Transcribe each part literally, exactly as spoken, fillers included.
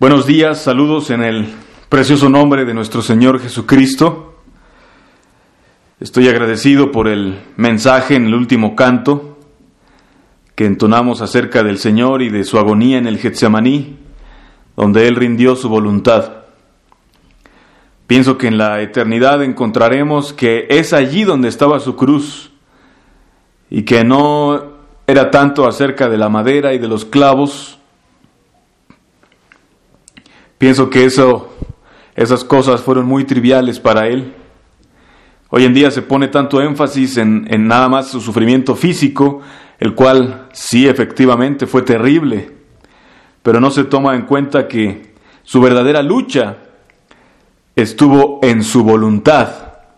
Buenos días, saludos en el precioso nombre de nuestro Señor Jesucristo. Estoy agradecido por el mensaje en el último canto que entonamos acerca del Señor y de su agonía en el Getsemaní, donde Él rindió su voluntad. Pienso que en la eternidad encontraremos que es allí donde estaba su cruz y que no era tanto acerca de la madera y de los clavos. Pienso que eso, esas cosas fueron muy triviales para Él. Hoy en día se pone tanto énfasis en, en nada más su sufrimiento físico, el cual sí efectivamente fue terrible, pero no se toma en cuenta que su verdadera lucha estuvo en su voluntad.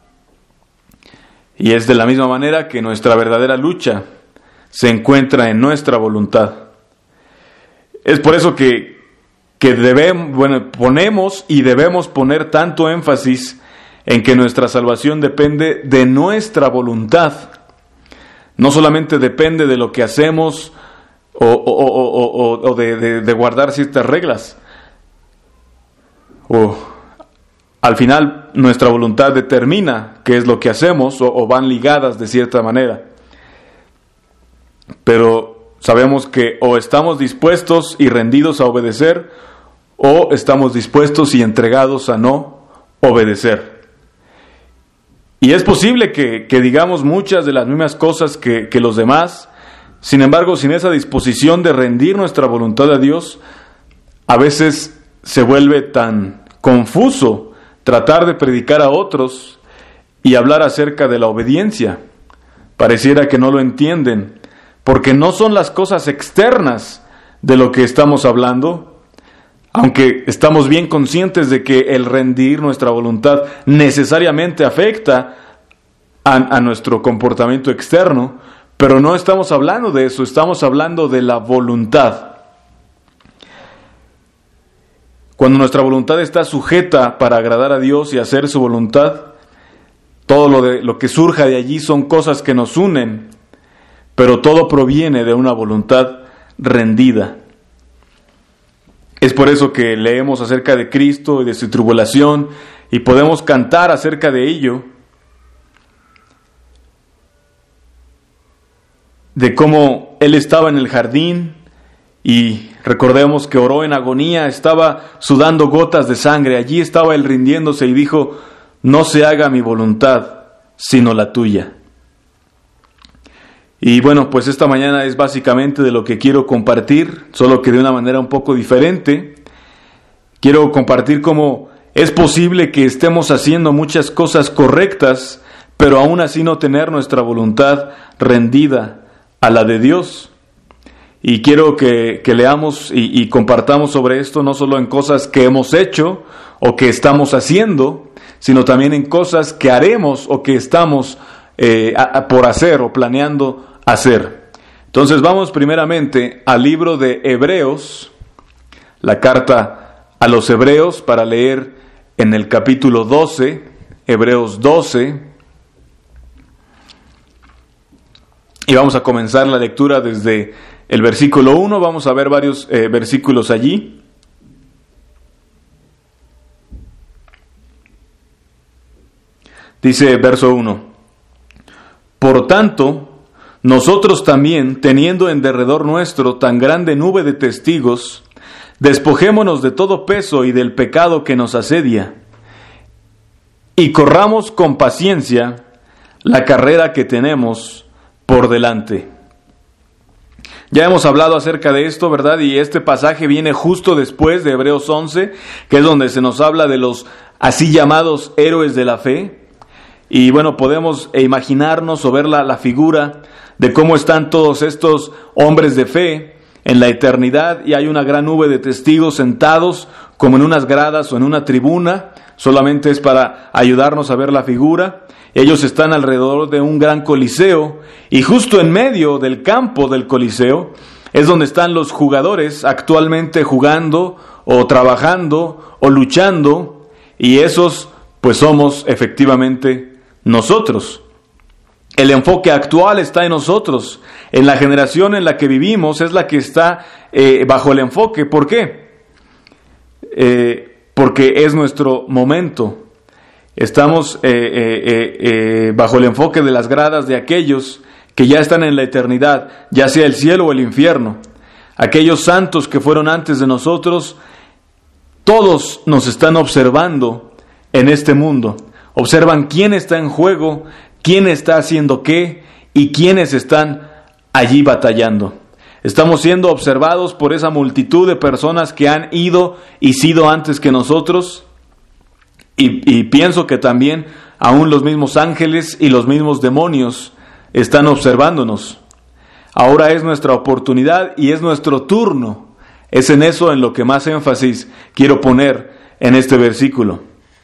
Y es de la misma manera que nuestra verdadera lucha se encuentra en nuestra voluntad. Es por eso que que debemos, bueno, ponemos y debemos poner tanto énfasis en que nuestra salvación depende de nuestra voluntad. No solamente depende de lo que hacemos o, o, o, o, o de, de, de guardar ciertas reglas. O al final nuestra voluntad determina qué es lo que hacemos o, o van ligadas de cierta manera. Pero sabemos que o estamos dispuestos y rendidos a obedecer, o estamos dispuestos y entregados a no obedecer. Y es posible que, que digamos muchas de las mismas cosas que, que los demás, sin embargo, sin esa disposición de rendir nuestra voluntad a Dios, a veces se vuelve tan confuso tratar de predicar a otros y hablar acerca de la obediencia. Pareciera que no lo entienden, porque no son las cosas externas de lo que estamos hablando, aunque estamos bien conscientes de que el rendir nuestra voluntad necesariamente afecta a, a nuestro comportamiento externo, pero no estamos hablando de eso, estamos hablando de la voluntad. Cuando nuestra voluntad está sujeta para agradar a Dios y hacer su voluntad, todo lo, de, lo que surja de allí son cosas que nos unen, pero todo proviene de una voluntad rendida. Es por eso que leemos acerca de Cristo y de su tribulación y podemos cantar acerca de ello, de cómo Él estaba en el jardín y recordemos que oró en agonía, estaba sudando gotas de sangre, allí estaba Él rindiéndose y dijo: no se haga mi voluntad, sino la tuya. Y bueno, pues esta mañana es básicamente de lo que quiero compartir, solo que de una manera un poco diferente. Quiero compartir cómo es posible que estemos haciendo muchas cosas correctas, pero aún así no tener nuestra voluntad rendida a la de Dios. Y quiero que, que leamos y, y compartamos sobre esto, no solo en cosas que hemos hecho o que estamos haciendo, sino también en cosas que haremos o que estamos eh, a, a, por hacer o planeando hacer. Entonces vamos primeramente al libro de Hebreos, la carta a los Hebreos, para leer en el capítulo doce, Hebreos doce, y vamos a comenzar la lectura desde el versículo uno, vamos a ver varios eh, versículos allí. Dice verso uno: por tanto, nosotros también, teniendo en derredor nuestro tan grande nube de testigos, despojémonos de todo peso y del pecado que nos asedia, y corramos con paciencia la carrera que tenemos por delante. Ya hemos hablado acerca de esto, ¿verdad? Y este pasaje viene justo después de Hebreos once, que es donde se nos habla de los así llamados héroes de la fe. Y bueno, podemos imaginarnos o ver la, la figura de cómo están todos estos hombres de fe en la eternidad y hay una gran nube de testigos sentados como en unas gradas o en una tribuna, solamente es para ayudarnos a ver la figura. Ellos están alrededor de un gran coliseo y justo en medio del campo del coliseo es donde están los jugadores actualmente jugando o trabajando o luchando, y esos pues somos efectivamente nosotros. El enfoque actual está en nosotros, en la generación en la que vivimos es la que está eh, bajo el enfoque. ¿Por qué? eh, porque es nuestro momento. Estamos eh, eh, eh, eh, bajo el enfoque de las gradas de aquellos que ya están en la eternidad, ya sea el cielo o el infierno. Aquellos santos que fueron antes de nosotros, todos nos están observando en este mundo. Observan quién está en juego, quién está haciendo qué y quiénes están allí batallando. Estamos siendo observados por esa multitud de personas que han ido y sido antes que nosotros. Y, y pienso que también aún los mismos ángeles y los mismos demonios están observándonos. Ahora es nuestra oportunidad y es nuestro turno. Es en eso en lo que más énfasis quiero poner en este versículo.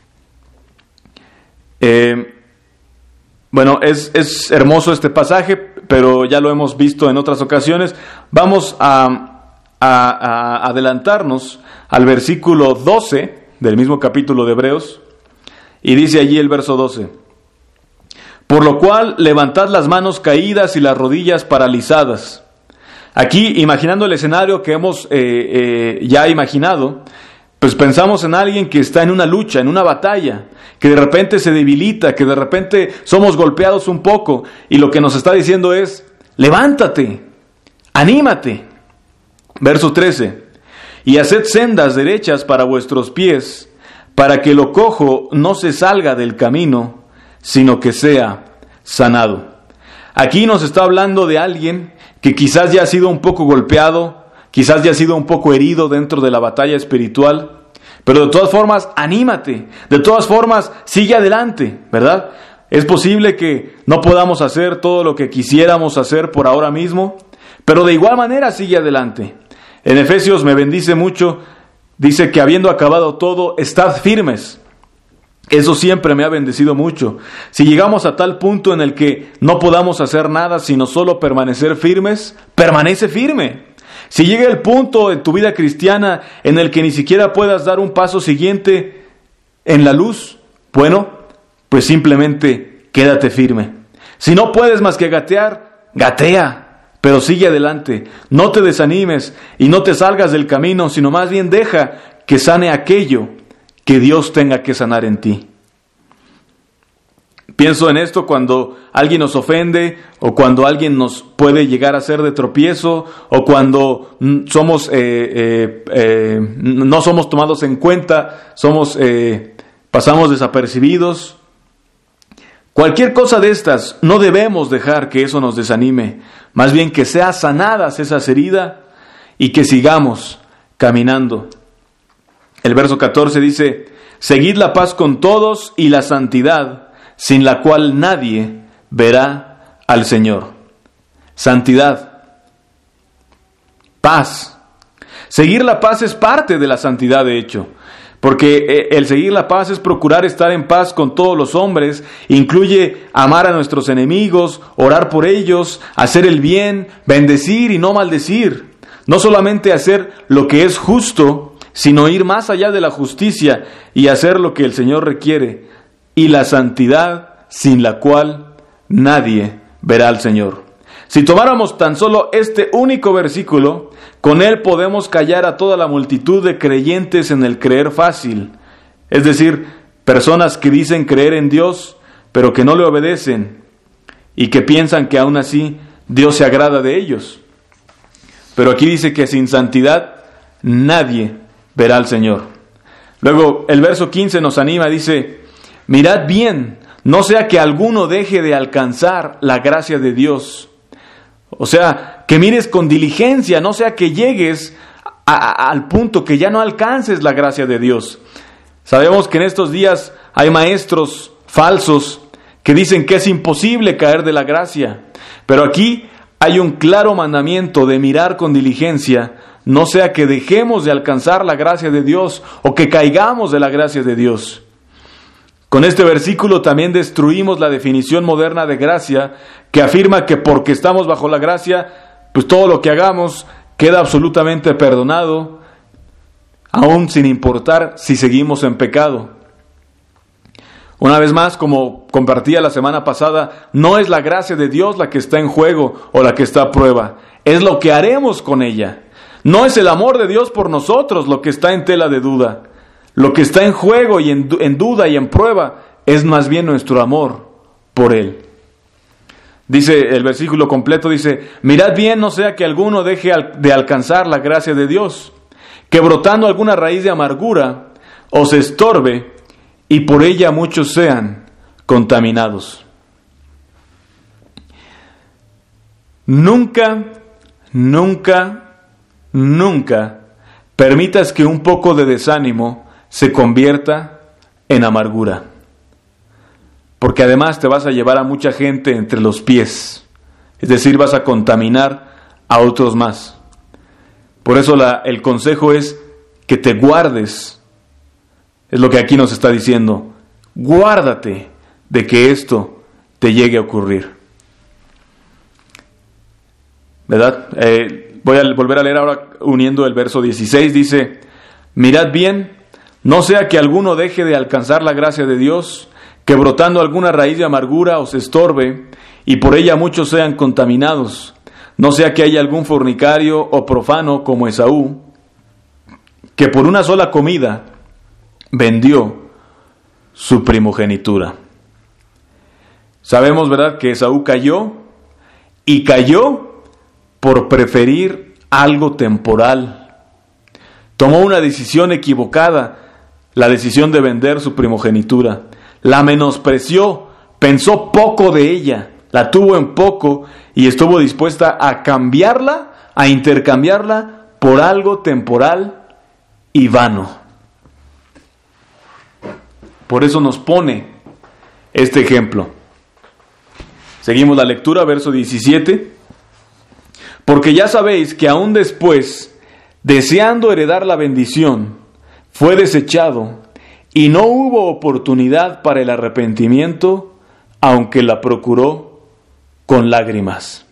Eh, bueno, es, es hermoso este pasaje, pero ya lo hemos visto en otras ocasiones. Vamos a, a, a adelantarnos al versículo doce del mismo capítulo de Hebreos, y dice allí el verso doce: por lo cual levantad las manos caídas y las rodillas paralizadas. Aquí, imaginando el escenario que hemos eh, eh, ya imaginado, pues pensamos en alguien que está en una lucha, en una batalla, que de repente se debilita, que de repente somos golpeados un poco, y lo que nos está diciendo es: levántate, anímate. Verso trece: y haced sendas derechas para vuestros pies, para que lo cojo no se salga del camino, sino que sea sanado. Aquí nos está hablando de alguien que quizás ya ha sido un poco golpeado, quizás ya ha sido un poco herido dentro de la batalla espiritual, pero de todas formas, anímate, de todas formas, sigue adelante, ¿verdad? Es posible que no podamos hacer todo lo que quisiéramos hacer por ahora mismo, pero de igual manera sigue adelante. En Efesios me bendice mucho, dice que habiendo acabado todo, estad firmes. Eso siempre me ha bendecido mucho. Si llegamos a tal punto en el que no podamos hacer nada sino solo permanecer firmes, permanece firme. Si llega el punto en tu vida cristiana en el que ni siquiera puedas dar un paso siguiente en la luz, bueno, pues simplemente quédate firme. Si no puedes más que gatear, gatea, pero sigue adelante. No te desanimes y no te salgas del camino, sino más bien deja que sane aquello que Dios tenga que sanar en ti. Pienso en esto cuando alguien nos ofende, o cuando alguien nos puede llegar a ser de tropiezo, o cuando somos eh, eh, eh, no somos tomados en cuenta, somos eh, pasamos desapercibidos. Cualquier cosa de estas, no debemos dejar que eso nos desanime, más bien que sean sanadas esas heridas y que sigamos caminando. El verso catorce dice: seguid la paz con todos y la santidad, sin la cual nadie verá al Señor. Santidad, paz. Seguir la paz es parte de la santidad, de hecho, porque el seguir la paz es procurar estar en paz con todos los hombres, incluye amar a nuestros enemigos, orar por ellos, hacer el bien, bendecir y no maldecir. No solamente hacer lo que es justo, sino ir más allá de la justicia y hacer lo que el Señor requiere. Y la santidad, sin la cual nadie verá al Señor. Si tomáramos tan solo este único versículo, con él podemos callar a toda la multitud de creyentes en el creer fácil. Es decir, personas que dicen creer en Dios, pero que no le obedecen, y que piensan que aún así Dios se agrada de ellos. Pero aquí dice que sin santidad nadie verá al Señor. Luego el verso quince nos anima, dice: mirad bien, no sea que alguno deje de alcanzar la gracia de Dios. O sea, que mires con diligencia, no sea que llegues a, a, al punto que ya no alcances la gracia de Dios. Sabemos que en estos días hay maestros falsos que dicen que es imposible caer de la gracia. Pero aquí hay un claro mandamiento de mirar con diligencia, no sea que dejemos de alcanzar la gracia de Dios o que caigamos de la gracia de Dios. Con este versículo también destruimos la definición moderna de gracia, que afirma que porque estamos bajo la gracia, pues todo lo que hagamos queda absolutamente perdonado, aún sin importar si seguimos en pecado. Una vez más, como compartía la semana pasada, no es la gracia de Dios la que está en juego o la que está a prueba, es lo que haremos con ella. No es el amor de Dios por nosotros lo que está en tela de duda. Lo que está en juego y en, en duda y en prueba es más bien nuestro amor por Él. Dice el versículo completo, dice: mirad bien, no sea que alguno deje de alcanzar la gracia de Dios, que brotando alguna raíz de amargura os estorbe y por ella muchos sean contaminados. Nunca, nunca, nunca permitas que un poco de desánimo se convierta en amargura. Porque además te vas a llevar a mucha gente entre los pies. Es decir, vas a contaminar a otros más. Por eso la, el consejo es que te guardes. Es lo que aquí nos está diciendo. Guárdate de que esto te llegue a ocurrir. ¿Verdad? Eh, voy a volver a leer ahora uniendo el verso dieciséis. Dice: mirad bien, no sea que alguno deje de alcanzar la gracia de Dios, que brotando alguna raíz de amargura os estorbe, y por ella muchos sean contaminados. No sea que haya algún fornicario o profano como Esaú, que por una sola comida vendió su primogenitura. Sabemos, ¿verdad?, que Esaú cayó, y cayó por preferir algo temporal. Tomó una decisión equivocada, la decisión de vender su primogenitura. La menospreció, pensó poco de ella, la tuvo en poco y estuvo dispuesta a cambiarla, a intercambiarla por algo temporal y vano. Por eso nos pone este ejemplo. Seguimos la lectura, verso diecisiete. Porque ya sabéis que aún después, deseando heredar la bendición, fue desechado, y no hubo oportunidad para el arrepentimiento, aunque la procuró con lágrimas.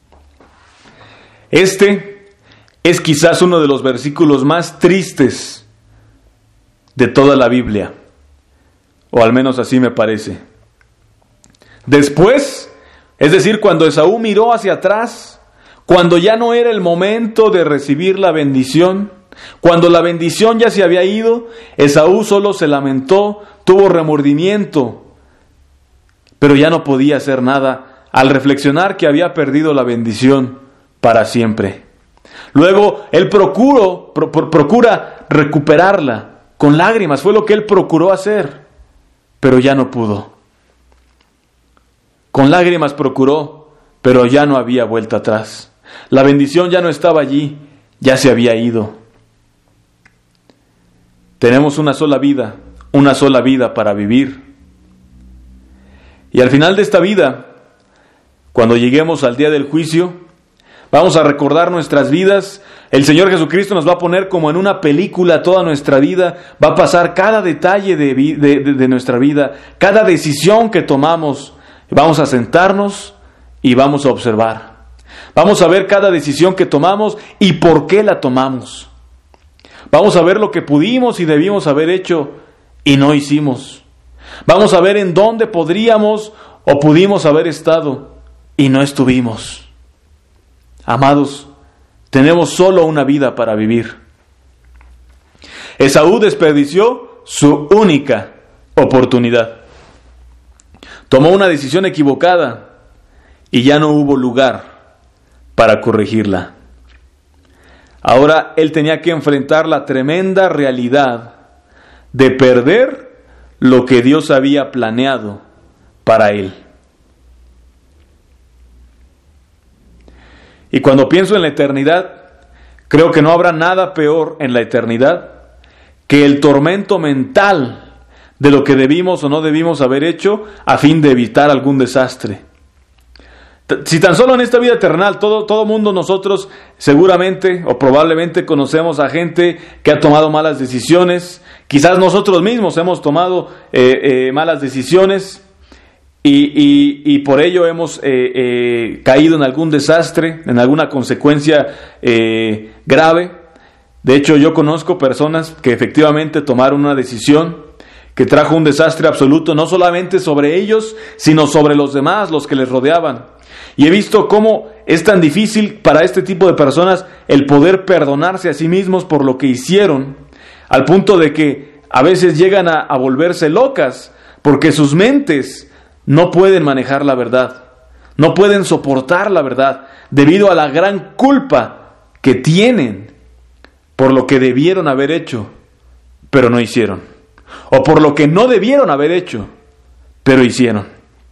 Este es quizás uno de los versículos más tristes de toda la Biblia, o al menos así me parece. Después, es decir, cuando Esaú miró hacia atrás, cuando ya no era el momento de recibir la bendición, cuando la bendición ya se había ido, Esaú solo se lamentó, tuvo remordimiento, pero ya no podía hacer nada al reflexionar que había perdido la bendición para siempre. Luego él procuró, pro, pro, procura recuperarla con lágrimas, fue lo que él procuró hacer, pero ya no pudo. Con lágrimas procuró, pero ya no había vuelta atrás. La bendición ya no estaba allí, ya se había ido. Tenemos una sola vida, una sola vida para vivir. Y al final de esta vida, cuando lleguemos al día del juicio, vamos a recordar nuestras vidas. El Señor Jesucristo nos va a poner como en una película toda nuestra vida. Va a pasar cada detalle de, de, de, de nuestra vida, cada decisión que tomamos. Vamos a sentarnos y vamos a observar. Vamos a ver cada decisión que tomamos y por qué la tomamos. Vamos a ver lo que pudimos y debimos haber hecho y no hicimos. Vamos a ver en dónde podríamos o pudimos haber estado y no estuvimos. Amados, tenemos solo una vida para vivir. Esaú desperdició su única oportunidad. Tomó una decisión equivocada y ya no hubo lugar para corregirla. Ahora él tenía que enfrentar la tremenda realidad de perder lo que Dios había planeado para él. Y cuando pienso en la eternidad, creo que no habrá nada peor en la eternidad que el tormento mental de lo que debimos o no debimos haber hecho a fin de evitar algún desastre. Si tan solo en esta vida terrenal, todo, todo mundo nosotros seguramente o probablemente conocemos a gente que ha tomado malas decisiones, quizás nosotros mismos hemos tomado eh, eh, malas decisiones y, y, y por ello hemos eh, eh, caído en algún desastre, en alguna consecuencia eh, grave. De hecho, yo conozco personas que efectivamente tomaron una decisión que trajo un desastre absoluto, no solamente sobre ellos, sino sobre los demás, los que les rodeaban. Y he visto cómo es tan difícil para este tipo de personas el poder perdonarse a sí mismos por lo que hicieron, al punto de que a veces llegan a, a volverse locas, porque sus mentes no pueden manejar la verdad, no pueden soportar la verdad, debido a la gran culpa que tienen por lo que debieron haber hecho, pero no hicieron, o por lo que no debieron haber hecho, pero hicieron.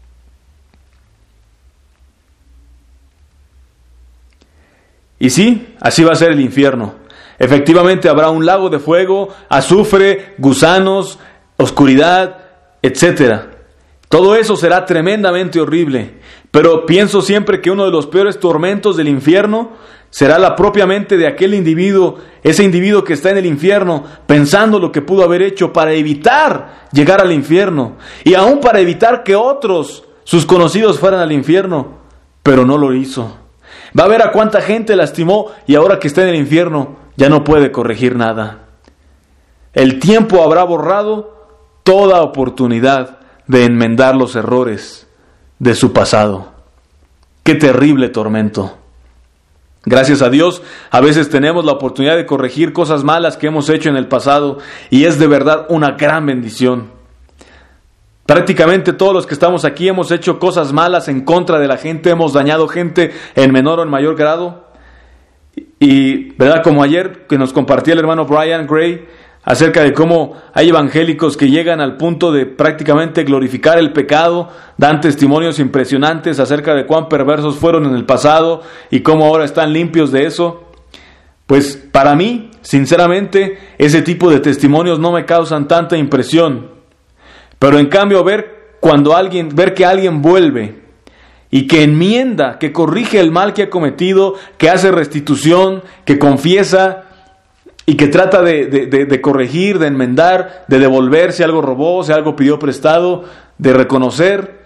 Y sí, así va a ser el infierno. Efectivamente habrá un lago de fuego, azufre, gusanos, oscuridad, etcétera. Todo eso será tremendamente horrible. Pero pienso siempre que uno de los peores tormentos del infierno será la propia mente de aquel individuo, ese individuo que está en el infierno, pensando lo que pudo haber hecho para evitar llegar al infierno, y aún para evitar que otros, sus conocidos, fueran al infierno, pero no lo hizo. Va a ver a cuánta gente lastimó y ahora que está en el infierno ya no puede corregir nada. El tiempo habrá borrado toda oportunidad de enmendar los errores de su pasado. ¡Qué terrible tormento! Gracias a Dios, a veces tenemos la oportunidad de corregir cosas malas que hemos hecho en el pasado, y es de verdad una gran bendición. Prácticamente todos los que estamos aquí hemos hecho cosas malas en contra de la gente, hemos dañado gente en menor o en mayor grado. Y, ¿verdad? Como ayer que nos compartía el hermano Brian Gray acerca de cómo hay evangélicos que llegan al punto de prácticamente glorificar el pecado, dan testimonios impresionantes acerca de cuán perversos fueron en el pasado y cómo ahora están limpios de eso. Pues para mí, sinceramente, ese tipo de testimonios no me causan tanta impresión. Pero en cambio ver cuando alguien, ver que alguien vuelve y que enmienda, que corrige el mal que ha cometido, que hace restitución, que confiesa y que trata de, de, de, de corregir, de enmendar, de devolver si algo robó, si algo pidió prestado, de reconocer,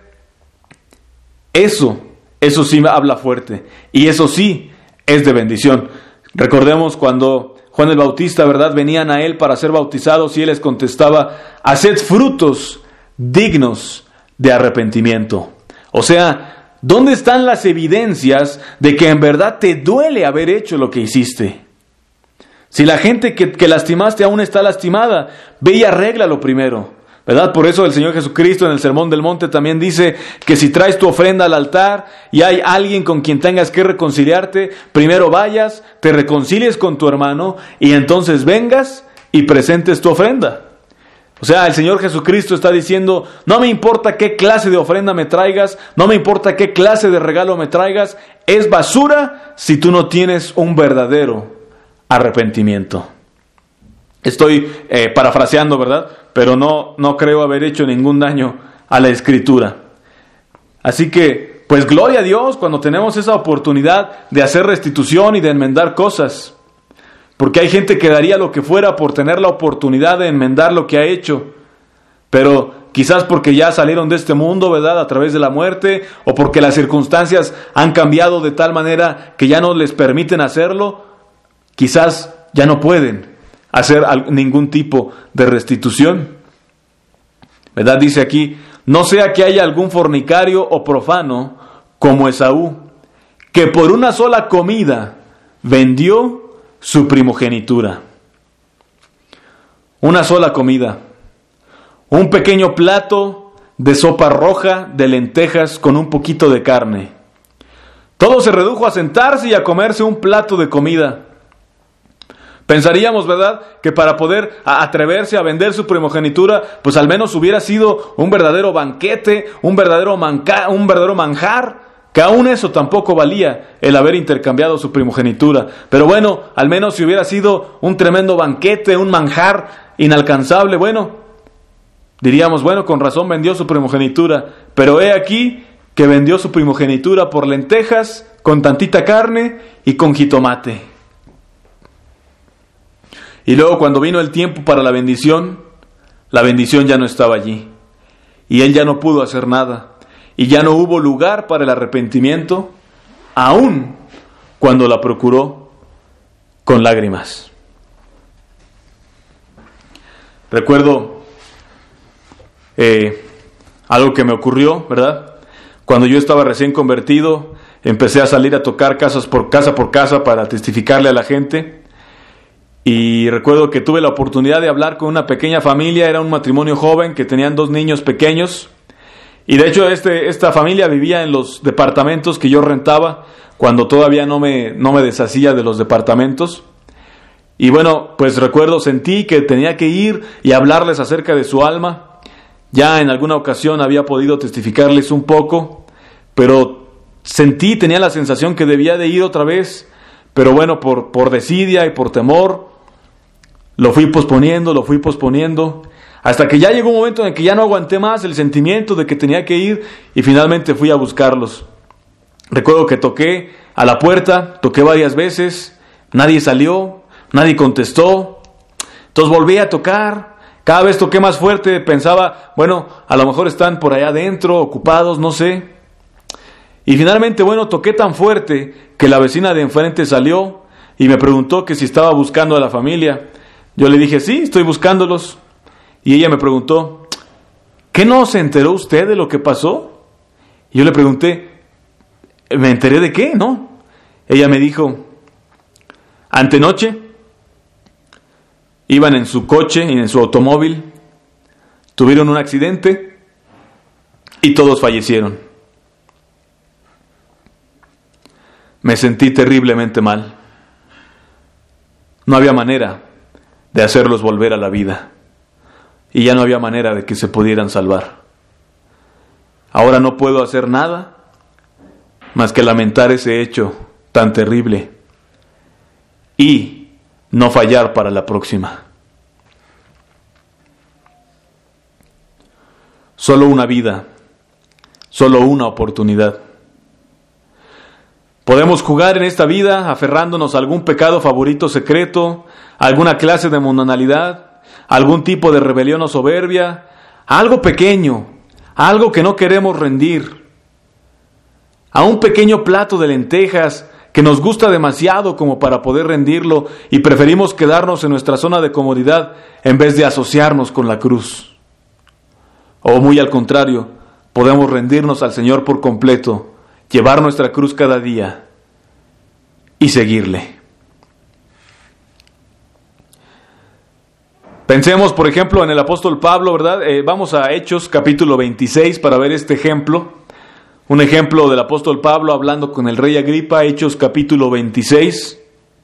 eso, eso sí habla fuerte, y eso sí es de bendición. Recordemos cuando Juan el Bautista, ¿verdad?, venían a él para ser bautizados y él les contestaba: haced frutos dignos de arrepentimiento. O sea, ¿dónde están las evidencias de que en verdad te duele haber hecho lo que hiciste? Si la gente que, que lastimaste aún está lastimada, ve y arréglalo primero, ¿verdad? Por eso el Señor Jesucristo en el Sermón del Monte también dice que si traes tu ofrenda al altar y hay alguien con quien tengas que reconciliarte, primero vayas, te reconcilies con tu hermano y entonces vengas y presentes tu ofrenda. O sea, el Señor Jesucristo está diciendo: no me importa qué clase de ofrenda me traigas, no me importa qué clase de regalo me traigas, es basura si tú no tienes un verdadero arrepentimiento. Estoy eh, parafraseando, ¿verdad? Pero no, no creo haber hecho ningún daño a la Escritura. Así que, pues gloria a Dios cuando tenemos esa oportunidad de hacer restitución y de enmendar cosas. Porque hay gente que daría lo que fuera por tener la oportunidad de enmendar lo que ha hecho. Pero quizás porque ya salieron de este mundo, ¿verdad?, a través de la muerte, o porque las circunstancias han cambiado de tal manera que ya no les permiten hacerlo, quizás ya no pueden hacer ningún tipo de restitución. ¿Verdad? Dice aquí: no sea que haya algún fornicario o profano como Esaú, que por una sola comida vendió su primogenitura. Una sola comida. Un pequeño plato de sopa roja de lentejas con un poquito de carne. Todo se redujo a sentarse y a comerse un plato de comida. Pensaríamos, ¿verdad?, que para poder atreverse a vender su primogenitura, pues al menos hubiera sido un verdadero banquete, un verdadero, manca, un verdadero manjar, que aún eso tampoco valía el haber intercambiado su primogenitura. Pero bueno, al menos si hubiera sido un tremendo banquete, un manjar inalcanzable, bueno, diríamos, bueno, con razón vendió su primogenitura. Pero he aquí que vendió su primogenitura por lentejas, con tantita carne y con jitomate. Y luego cuando vino el tiempo para la bendición, la bendición ya no estaba allí. Y él ya no pudo hacer nada. Y ya no hubo lugar para el arrepentimiento, aun cuando la procuró con lágrimas. Recuerdo eh, algo que me ocurrió, ¿verdad? Cuando yo estaba recién convertido, empecé a salir a tocar casas por casa por casa para testificarle a la gente. Y recuerdo que tuve la oportunidad de hablar con una pequeña familia, era un matrimonio joven que tenían dos niños pequeños. Y de hecho este, esta familia vivía en los departamentos que yo rentaba cuando todavía no me, no me deshacía de los departamentos. Y bueno, pues recuerdo, sentí que tenía que ir y hablarles acerca de su alma. Ya en alguna ocasión había podido testificarles un poco, pero sentí, tenía la sensación que debía de ir otra vez. Pero bueno, por, por desidia y por temor, lo fui posponiendo, lo fui posponiendo. Hasta que ya llegó un momento en el que ya no aguanté más el sentimiento de que tenía que ir y finalmente fui a buscarlos. Recuerdo que toqué a la puerta, toqué varias veces, nadie salió, nadie contestó. Entonces volví a tocar, cada vez toqué más fuerte, pensaba, bueno, a lo mejor están por allá adentro, ocupados, no sé. Y finalmente, bueno, toqué tan fuerte que la vecina de enfrente salió y me preguntó que si estaba buscando a la familia. Yo le dije, sí, estoy buscándolos. Y ella me preguntó, ¿qué no se enteró usted de lo que pasó? Y yo le pregunté, ¿me enteré de qué? ¿No? Ella me dijo, antenoche iban en su coche y en su automóvil, tuvieron un accidente y todos fallecieron. Me sentí terriblemente mal. No había manera de hacerlos volver a la vida. Y ya no había manera de que se pudieran salvar. Ahora no puedo hacer nada más que lamentar ese hecho tan terrible y no fallar para la próxima. Solo una vida, solo una oportunidad. Podemos jugar en esta vida aferrándonos a algún pecado favorito secreto, a alguna clase de mundanalidad, a algún tipo de rebelión o soberbia, a algo pequeño, a algo que no queremos rendir, a un pequeño plato de lentejas que nos gusta demasiado como para poder rendirlo y preferimos quedarnos en nuestra zona de comodidad en vez de asociarnos con la cruz. O muy al contrario, podemos rendirnos al Señor por completo, llevar nuestra cruz cada día y seguirle. Pensemos, por ejemplo, en el apóstol Pablo, ¿verdad? Eh, vamos a Hechos, capítulo veintiséis, para ver este ejemplo. Un ejemplo del apóstol Pablo hablando con el rey Agripa, Hechos, capítulo veintiséis.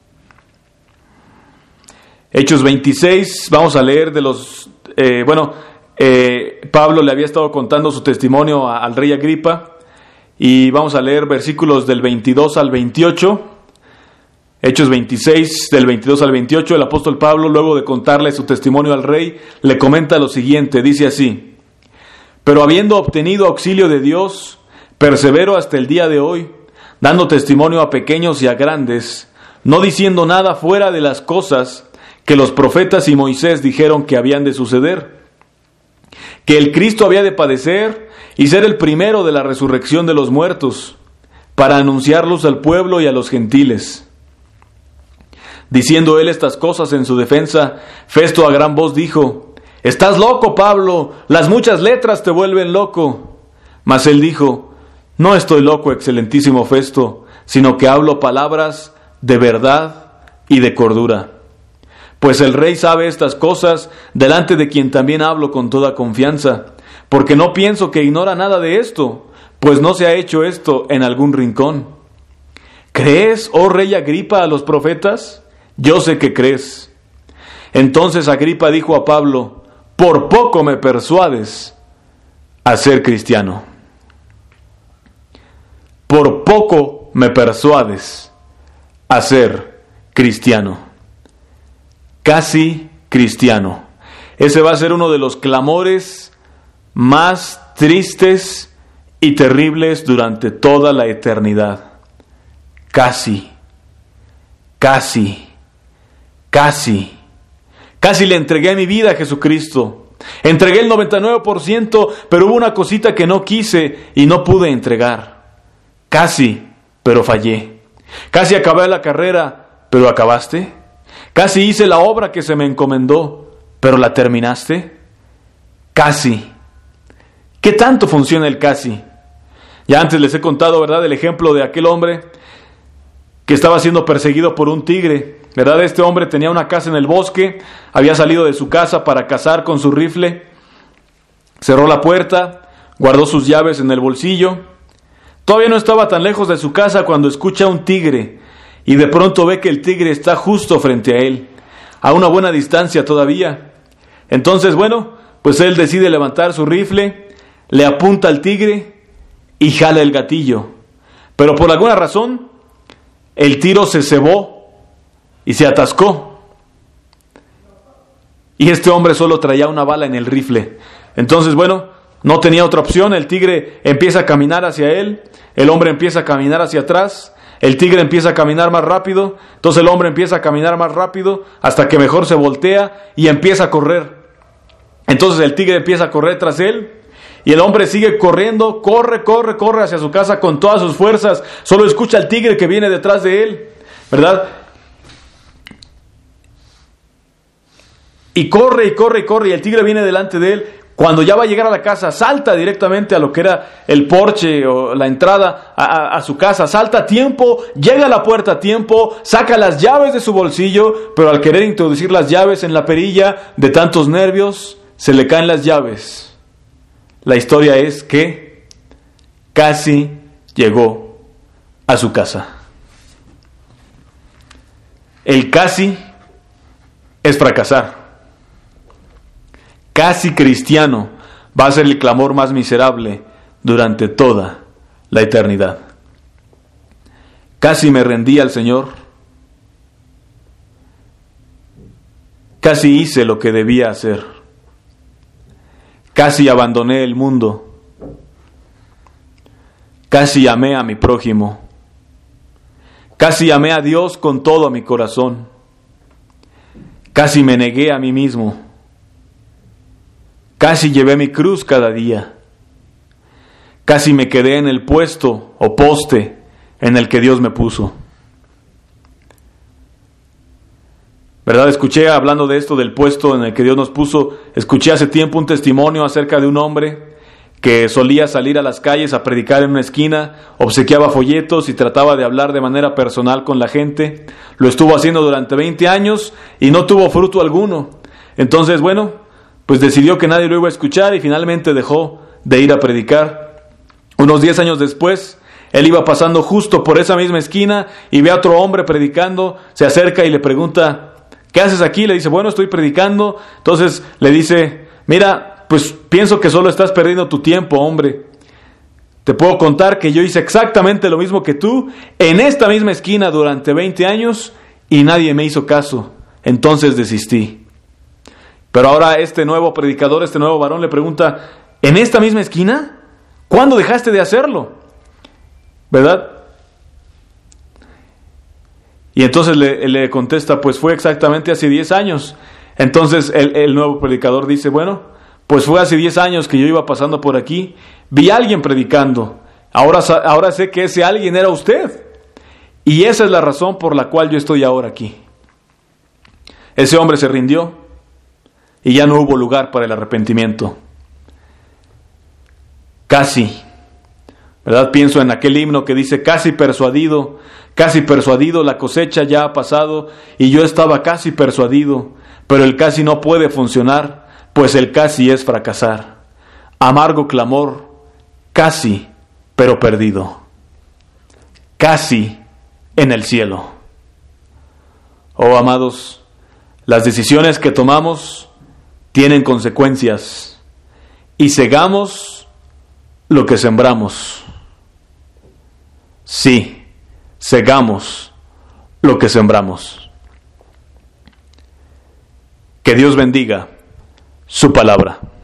Hechos veintiséis, vamos a leer de los... Eh, bueno, eh, Pablo le había estado contando su testimonio a, al rey Agripa, y vamos a leer versículos del veintidós al veintiocho. Hechos veintiséis, del veintidós al veintiocho, el apóstol Pablo, luego de contarle su testimonio al rey, le comenta lo siguiente, dice así: pero habiendo obtenido auxilio de Dios, persevero hasta el día de hoy, dando testimonio a pequeños y a grandes, no diciendo nada fuera de las cosas que los profetas y Moisés dijeron que habían de suceder, que el Cristo había de padecer y ser el primero de la resurrección de los muertos, para anunciarlos al pueblo y a los gentiles. Diciendo él estas cosas en su defensa, Festo a gran voz dijo: «Estás loco, Pablo, las muchas letras te vuelven loco». Mas él dijo: «No estoy loco, excelentísimo Festo, sino que hablo palabras de verdad y de cordura. Pues el rey sabe estas cosas, delante de quien también hablo con toda confianza, porque no pienso que ignora nada de esto, pues no se ha hecho esto en algún rincón. ¿Crees, oh rey Agripa, a los profetas? Yo sé que crees». Entonces Agripa dijo a Pablo: «Por poco me persuades a ser cristiano». Por poco me persuades a ser cristiano. Casi cristiano. Ese va a ser uno de los clamores más tristes y terribles durante toda la eternidad. Casi, casi, casi, casi le entregué mi vida a Jesucristo. Entregué el noventa y nueve por ciento, pero hubo una cosita que no quise y no pude entregar. Casi, pero fallé. Casi acabé la carrera, pero ¿acabaste? Casi hice la obra que se me encomendó, pero ¿la terminaste? Casi. ¿Qué tanto funciona el casi? Ya antes les he contado, ¿verdad?, el ejemplo de aquel hombre que estaba siendo perseguido por un tigre, ¿verdad? Este hombre tenía una casa en el bosque, había salido de su casa para cazar con su rifle, cerró la puerta, guardó sus llaves en el bolsillo. Todavía no estaba tan lejos de su casa cuando escucha un tigre y de pronto ve que el tigre está justo frente a él, a una buena distancia todavía. Entonces, bueno, pues él decide levantar su rifle, le apunta al tigre y jala el gatillo. Pero por alguna razón, el tiro se cebó y se atascó. Y este hombre solo traía una bala en el rifle. Entonces, bueno, no tenía otra opción. El tigre empieza a caminar hacia él, el hombre empieza a caminar hacia atrás, el tigre empieza a caminar más rápido, entonces el hombre empieza a caminar más rápido hasta que mejor se voltea y empieza a correr. Entonces el tigre empieza a correr tras él y el hombre sigue corriendo, corre, corre, corre hacia su casa con todas sus fuerzas. Solo escucha al tigre que viene detrás de él, ¿verdad? Y corre y corre y corre y el tigre viene delante de él. Cuando ya va a llegar a la casa, salta directamente a lo que era el porche o la entrada a, a, a su casa. Salta a tiempo, llega a la puerta a tiempo, saca las llaves de su bolsillo, pero al querer introducir las llaves en la perilla, de tantos nervios, se le caen las llaves. La historia es que casi llegó a su casa. El casi es fracasar. Casi cristiano va a ser el clamor más miserable durante toda la eternidad. Casi me rendí al Señor. Casi hice lo que debía hacer. Casi abandoné el mundo. Casi amé a mi prójimo. Casi amé a Dios con todo mi corazón. Casi me negué a mí mismo. Casi llevé mi cruz cada día. Casi me quedé en el puesto o poste en el que Dios me puso. ¿Verdad? Escuché, hablando de esto del puesto en el que Dios nos puso, escuché hace tiempo un testimonio acerca de un hombre que solía salir a las calles a predicar en una esquina, obsequiaba folletos y trataba de hablar de manera personal con la gente. Lo estuvo haciendo durante veinte años y no tuvo fruto alguno. Entonces, bueno, pues decidió que nadie lo iba a escuchar y finalmente dejó de ir a predicar. Unos diez años después, él iba pasando justo por esa misma esquina y ve a otro hombre predicando, se acerca y le pregunta: ¿qué haces aquí? Le dice: bueno, estoy predicando. Entonces le dice: mira, pues pienso que solo estás perdiendo tu tiempo, hombre. Te puedo contar que yo hice exactamente lo mismo que tú en esta misma esquina durante veinte años y nadie me hizo caso. Entonces desistí. Pero ahora este nuevo predicador, este nuevo varón le pregunta: ¿en esta misma esquina? ¿Cuándo dejaste de hacerlo? ¿Verdad? Y entonces le, le contesta: pues fue exactamente hace diez años. Entonces el, el nuevo predicador dice: bueno, pues fue hace diez años que yo iba pasando por aquí, vi a alguien predicando, ahora, ahora sé que ese alguien era usted. Y esa es la razón por la cual yo estoy ahora aquí. Ese hombre se rindió y ya no hubo lugar para el arrepentimiento. Casi, ¿verdad? Pienso en aquel himno que dice: casi persuadido, casi persuadido, la cosecha ya ha pasado y yo estaba casi persuadido, pero el casi no puede funcionar, pues el casi es fracasar. Amargo clamor, casi, pero perdido. Casi en el cielo. Oh, amados, las decisiones que tomamos tienen consecuencias y segamos lo que sembramos. Sí, segamos lo que sembramos. Que Dios bendiga su palabra.